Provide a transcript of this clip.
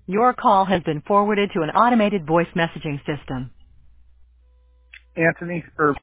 Your call has been forwarded to an automated voice messaging system. Anthony, or